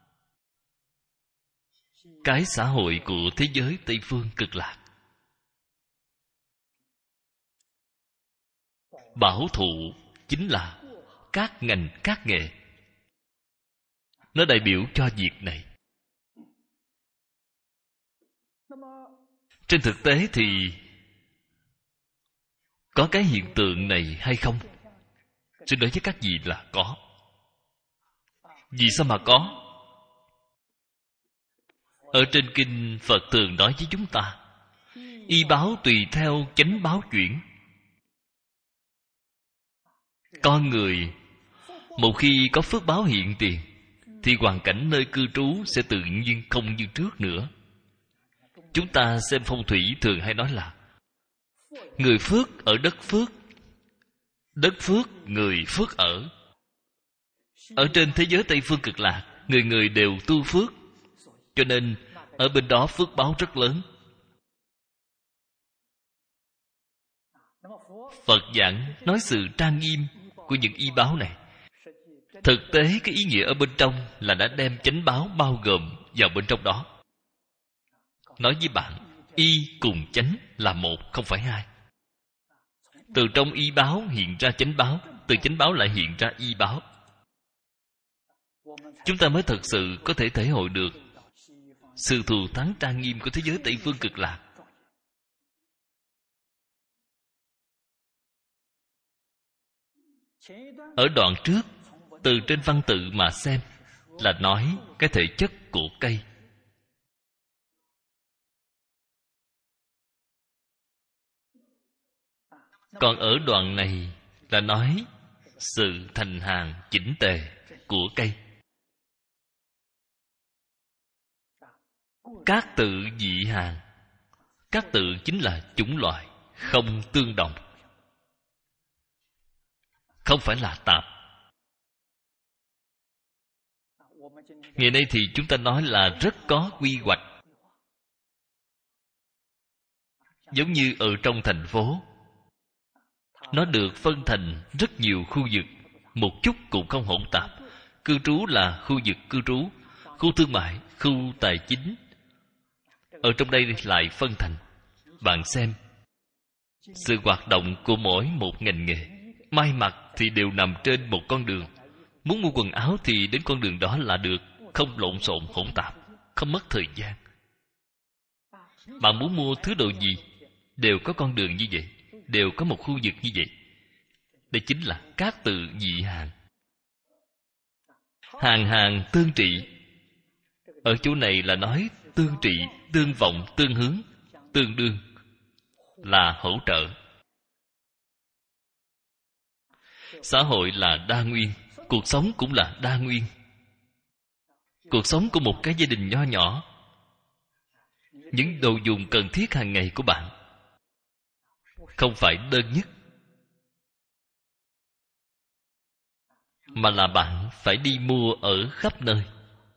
cái xã hội của thế giới Tây phương Cực Lạc. Bảo thụ chính là các ngành các nghề. Nó đại biểu cho việc này. Trên thực tế thì có cái hiện tượng này hay không? Xin nói với các vị là có. Vì sao mà có? Ở trên kinh Phật thường nói với chúng ta, y báo tùy theo chánh báo chuyển. Con người một khi có phước báo hiện tiền thì hoàn cảnh nơi cư trú sẽ tự nhiên không như trước nữa. Chúng ta xem phong thủy thường hay nói là người phước ở đất phước, đất phước người phước ở. Ở trên thế giới Tây Phương Cực Lạc, người người đều tu phước, cho nên ở bên đó phước báo rất lớn. Phật giảng nói sự trang nghiêm của những y báo này. Thực tế cái ý nghĩa ở bên trong là đã đem chánh báo bao gồm vào bên trong đó. Nói với bạn, y cùng chánh là một, không phải hai. Từ trong y báo hiện ra chánh báo, từ chánh báo lại hiện ra y báo. Chúng ta mới thật sự có thể thể hội được sự thù thắng trang nghiêm của thế giới Tây Phương Cực Lạc. Ở đoạn trước, từ trên văn tự mà xem, là nói cái thể chất của cây. Còn ở đoạn này là nói sự thành hàng chỉnh tề của cây. Các tự dị hàng. Các tự chính là chủng loại, không tương đồng, không phải là tạp. Ngày nay thì chúng ta nói là rất có quy hoạch. Giống như ở trong thành phố, nó được phân thành rất nhiều khu vực, một chút cũng không hỗn tạp. Cư trú là khu vực cư trú, khu thương mại, khu tài chính. Ở trong đây lại phân thành. Bạn xem, sự hoạt động của mỗi một ngành nghề, may mặc thì đều nằm trên một con đường. Muốn mua quần áo thì đến con đường đó là được, không lộn xộn hỗn tạp, không mất thời gian. Bạn muốn mua thứ đồ gì, đều có con đường như vậy, đều có một khu vực như vậy. Đây chính là các tự dị hàng. Hàng hàng tương trị. Ở chỗ này là nói tương trị, tương vọng, tương hướng, tương đương, là hỗ trợ. Xã hội là đa nguyên, cuộc sống cũng là đa nguyên. Cuộc sống của một cái gia đình nho nhỏ, những đồ dùng cần thiết hàng ngày của bạn không phải đơn nhất, mà là bạn phải đi mua ở khắp nơi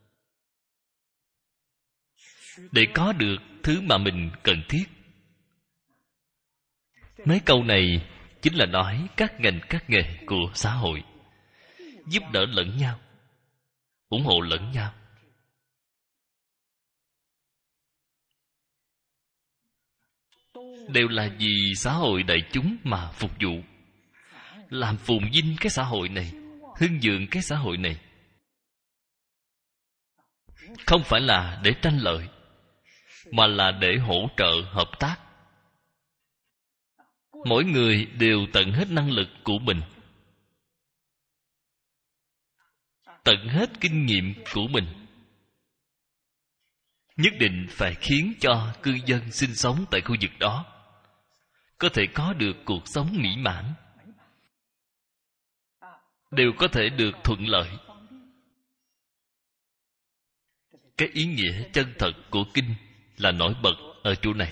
để có được thứ mà mình cần thiết. Mấy câu này chính là nói các ngành các nghề của xã hội giúp đỡ lẫn nhau, ủng hộ lẫn nhau. Đều là vì xã hội đại chúng mà phục vụ, làm phồn vinh cái xã hội này, hưng vượng cái xã hội này. Không phải là để tranh lợi, mà là để hỗ trợ hợp tác. Mỗi người đều tận hết năng lực của mình, tận hết kinh nghiệm của mình, nhất định phải khiến cho cư dân sinh sống tại khu vực đó có thể có được cuộc sống mỹ mãn, đều có thể được thuận lợi. Cái ý nghĩa chân thật của kinh là nổi bật ở chỗ này.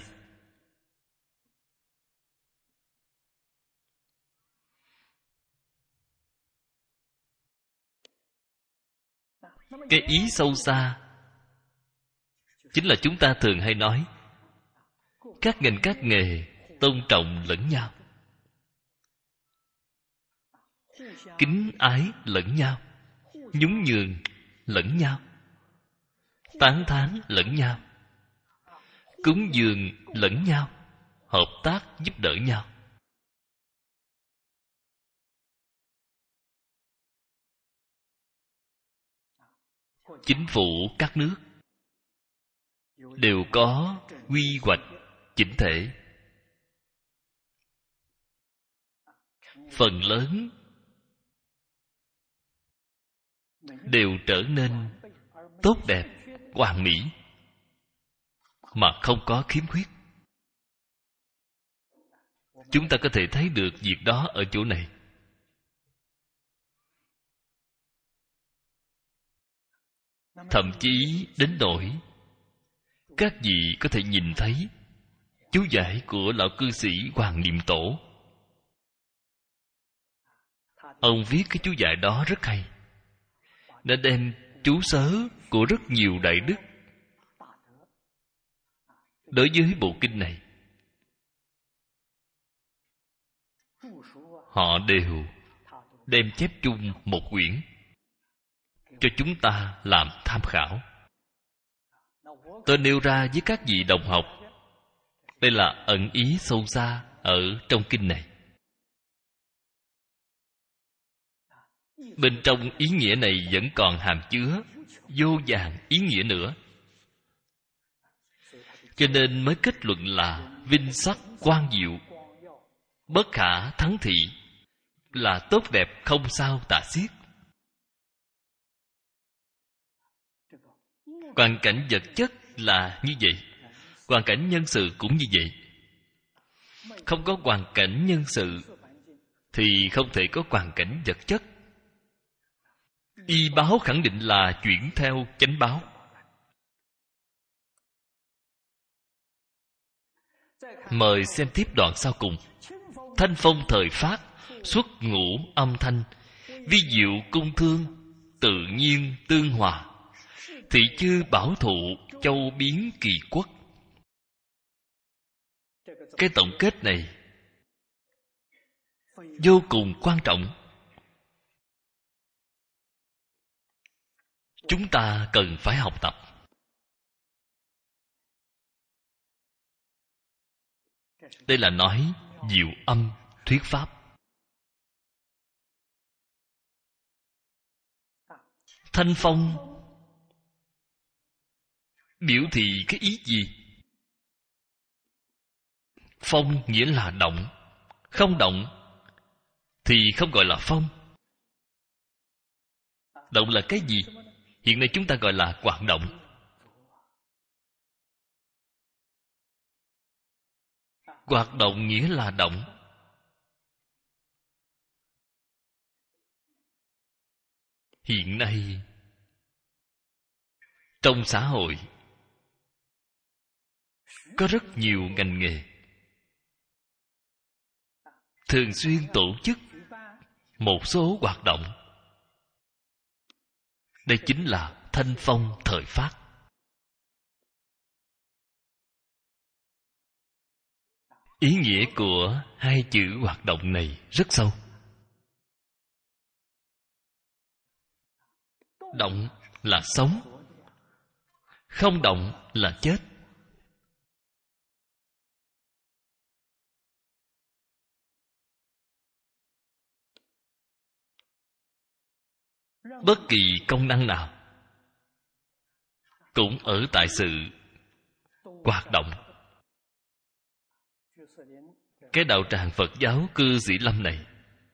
Cái ý sâu xa chính là chúng ta thường hay nói các ngành các nghề tôn trọng lẫn nhau, kính ái lẫn nhau, nhún nhường lẫn nhau, tán thán lẫn nhau, cúng dường lẫn nhau, hợp tác giúp đỡ nhau. Chính phủ các nước đều có quy hoạch chỉnh thể. Phần lớn đều trở nên tốt đẹp, hoàn mỹ, mà không có khiếm khuyết. Chúng ta có thể thấy được việc đó ở chỗ này. thậm chí đến nỗi các vị có thể nhìn thấy chú giải của lão cư sĩ Hoàng Niệm Tổ. Ông viết cái chú giải đó rất hay, đã đem chú sớ của rất nhiều đại đức đối với bộ kinh này, họ đều đem chép chung một quyển cho chúng ta làm tham khảo. Tôi nêu ra với các vị đồng học, đây là ẩn ý sâu xa ở trong kinh này. Bên trong ý nghĩa này vẫn còn hàm chứa vô vàn ý nghĩa nữa, cho nên mới kết luận là vinh sắc quang diệu, bất khả thắng thị, là tốt đẹp không sao tả xiết. Hoàn cảnh vật chất là như vậy, hoàn cảnh nhân sự cũng như vậy. Không có hoàn cảnh nhân sự thì không thể có hoàn cảnh vật chất. Y báo khẳng định là chuyển theo chánh báo. Mời xem tiếp đoạn sau cùng. Thanh phong thời phát, xuất ngũ âm thanh, vi diệu cung thương, tự nhiên tương hòa, thị chư bảo thụ, châu biến kỳ quốc. Cái tổng kết này vô cùng quan trọng. Chúng ta cần phải học tập. Đây là nói diệu âm thuyết pháp. Thanh phong biểu thị cái ý gì? Phong nghĩa là động. Không động thì không gọi là phong. Động là cái gì? Hiện nay chúng ta gọi là hoạt động. Hoạt động nghĩa là động. Hiện nay trong xã hội có rất nhiều ngành nghề thường xuyên tổ chức một số hoạt động. Đây chính là thanh phong thời phát. Ý nghĩa của hai chữ hoạt động này rất sâu. Động là sống, không động là chết. Bất kỳ công năng nào cũng ở tại sự hoạt động. Cái đạo tràng Phật giáo Cư Sĩ Lâm này,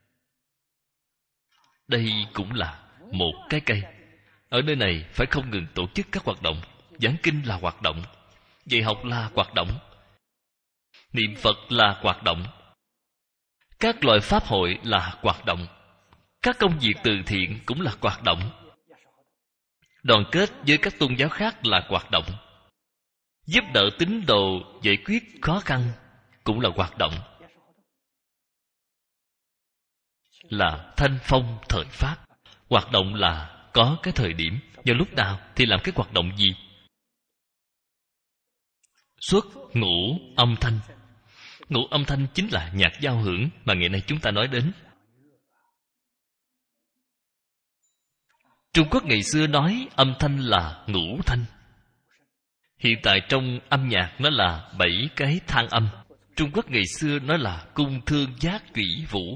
đây cũng là một cái cây. Ở nơi này phải không ngừng tổ chức các hoạt động. Giảng kinh là hoạt động, dạy học là hoạt động, niệm Phật là hoạt động, các loại pháp hội là hoạt động, các công việc từ thiện cũng là hoạt động, đoàn kết với các tôn giáo khác là hoạt động, giúp đỡ tín đồ giải quyết khó khăn cũng là hoạt động. Là thanh phong thời phát. Hoạt động là có cái thời điểm. Vào lúc nào thì làm cái hoạt động gì? Xuất ngũ âm thanh. Ngũ âm thanh chính là nhạc giao hưởng mà ngày nay chúng ta nói đến. Trung Quốc ngày xưa nói âm thanh là ngũ thanh. Hiện tại trong âm nhạc nó là bảy cái thang âm. Trung Quốc ngày xưa nó là cung thương giác thủy vũ.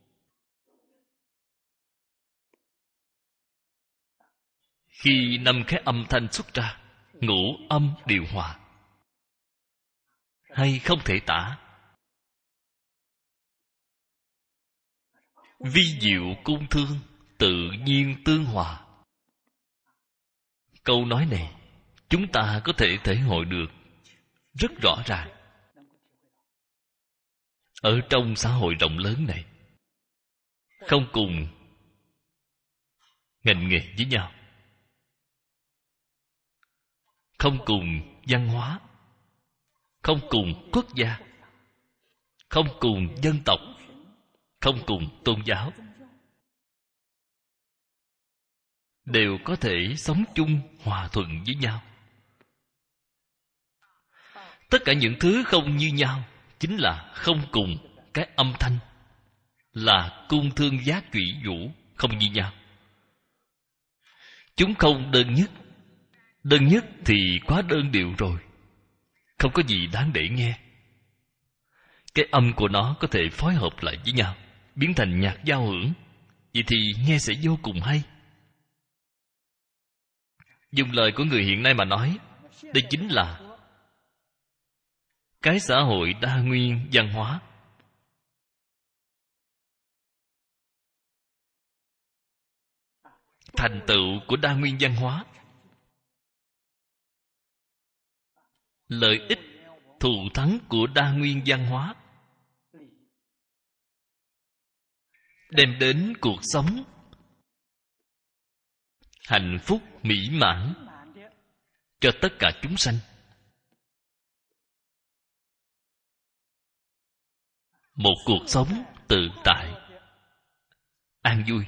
Khi năm cái âm thanh xuất ra, ngũ âm điều hòa, hay không thể tả. Vi diệu cung thương, tự nhiên tương hòa. Câu nói này chúng ta có thể thể hội được rất rõ ràng ở trong xã hội rộng lớn này, không cùng ngành nghề với nhau. không cùng văn hóa, không cùng quốc gia, không cùng dân tộc, không cùng tôn giáo, đều có thể sống chung hòa thuận với nhau. Tất cả những thứ không như nhau chính là không cùng cái âm thanh, là cung thương giác trụy vũ không như nhau. Chúng không đơn nhất. Đơn nhất thì quá đơn điệu rồi, không có gì đáng để nghe. Cái âm của nó có thể phối hợp lại với nhau, biến thành nhạc giao hưởng. Vậy thì nghe sẽ vô cùng hay. Dùng lời của người hiện nay mà nói, đây chính là cái xã hội đa nguyên văn hóa. Thành tựu của đa nguyên văn hóa, lợi ích thù thắng của đa nguyên văn hóa, đem đến cuộc sống hạnh phúc mỹ mãn cho tất cả chúng sanh. Một cuộc sống tự tại, an vui.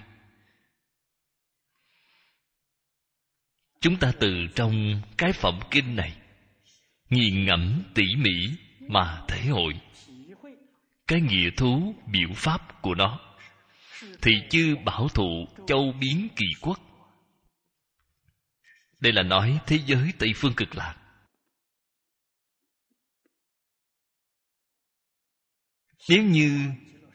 Chúng ta từ trong cái phẩm kinh này nghiền ngẫm tỉ mỉ mà thể hội cái nghĩa thú biểu pháp của nó, thì chư bảo thụ châu biến kỳ quốc. Đây là nói thế giới Tây Phương Cực Lạc. Nếu như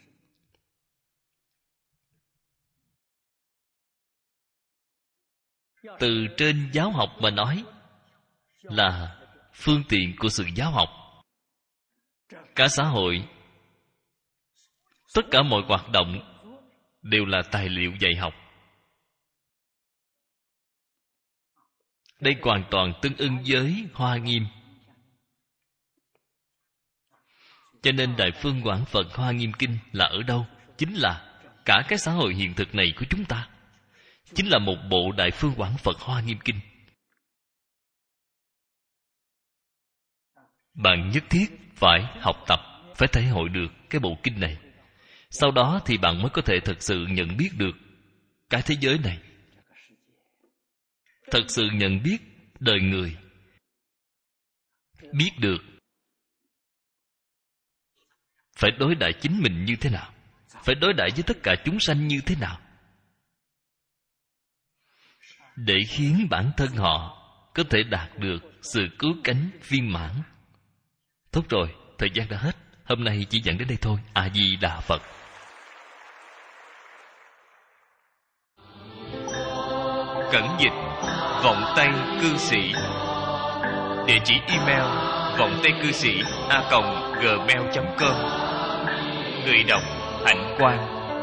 từ trên giáo học mà nói, là phương tiện của sự giáo học. Cả xã hội, tất cả mọi hoạt động đều là tài liệu dạy học. Đây hoàn toàn tương ưng với Hoa Nghiêm. Cho nên Đại Phương Quảng Phật Hoa Nghiêm Kinh là ở đâu? Chính là cả cái xã hội hiện thực này của chúng ta, chính là một bộ Đại Phương Quảng Phật Hoa Nghiêm Kinh. Bạn nhất thiết phải học tập, phải thể hội được cái bộ kinh này. Sau đó thì bạn mới có thể thật sự nhận biết được cái thế giới này, thật sự nhận biết đời người, biết được phải đối đãi chính mình như thế nào, phải đối đãi với tất cả chúng sanh như thế nào, để khiến bản thân họ có thể đạt được sự cứu cánh viên mãn. Tốt rồi, thời gian đã hết. Hôm nay chỉ giảng đến đây thôi. A Di Đà Phật. Cẩn dịch Vọng Tây Cư Sĩ. Địa chỉ email vọng tây cư sĩ a còng gmail chấm com. Người đọc Hạnh Quang.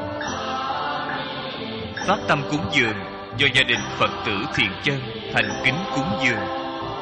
Phát tâm cúng dường do gia đình Phật tử Thiện Chân thành kính cúng dường.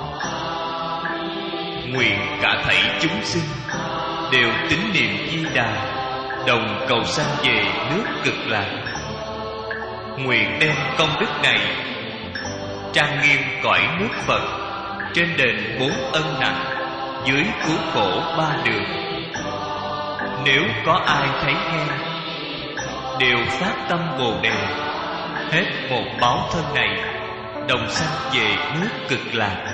Nguyện cả thảy chúng sinh đều tín niệm Di Đà, đồng cầu sanh về nước Cực Lạc. Nguyện đem công đức này trang nghiêm cõi nước Phật, trên đền bốn ân nặng, dưới cứu khổ ba đường. Nếu có ai thấy nghe, đều phát tâm Bồ Đề, hết một báo thân này, đồng sanh về nước Cực Lạc.